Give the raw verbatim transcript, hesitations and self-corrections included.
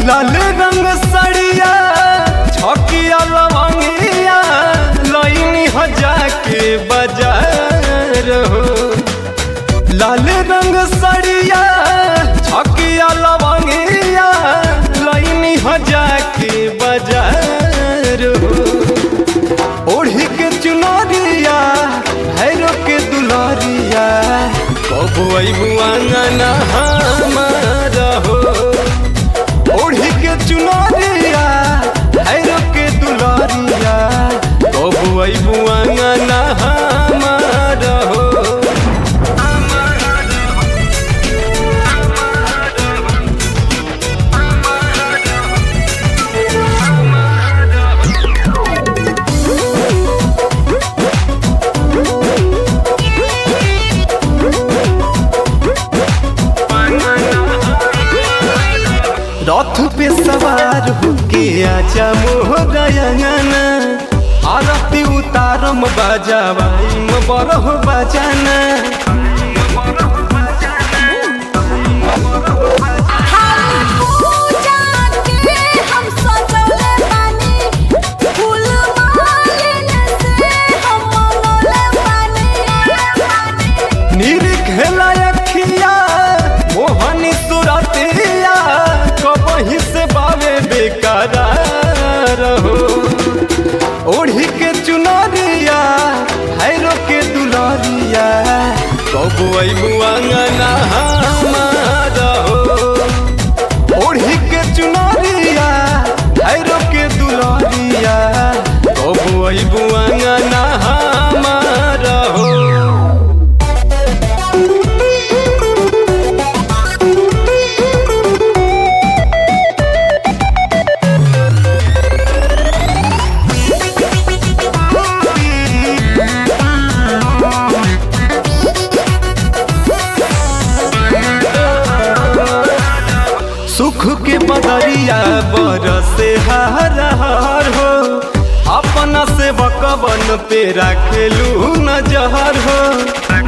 लाल रंग सड़िया छकिया लवंगिया लईनी हो जाके बाजार हो। लाल रंग सड़िया छकिया लवंगिया लईनी हो जाके बाजार हो। ओढ़ी के चुनरिया भैरो के दुलारिया कब अइबू आंगना हमारा हो। ओढ़ी के चुनरिया भैरो के दुलारिया कब अइबू आंगना हमारा हो। रथ पे सवार होके आजा मोहरयना आरती उतारम बाजावाई म बरह बजाना। निरखेला अखिया मोहनी सुरतिया कबही से बावे बेकरार हो। ओढ़ी के चुनरिया भैरो के दुलारिया कब अइबू आंगना हमारा हो। ओढ़ी के चुनरिया भैरो के दुलारिया कब अइबू आंगना हमारा हो। सुख के बदरिया बरसे हर हर हो। अपना से बकवन पे रखेलू नजर हो।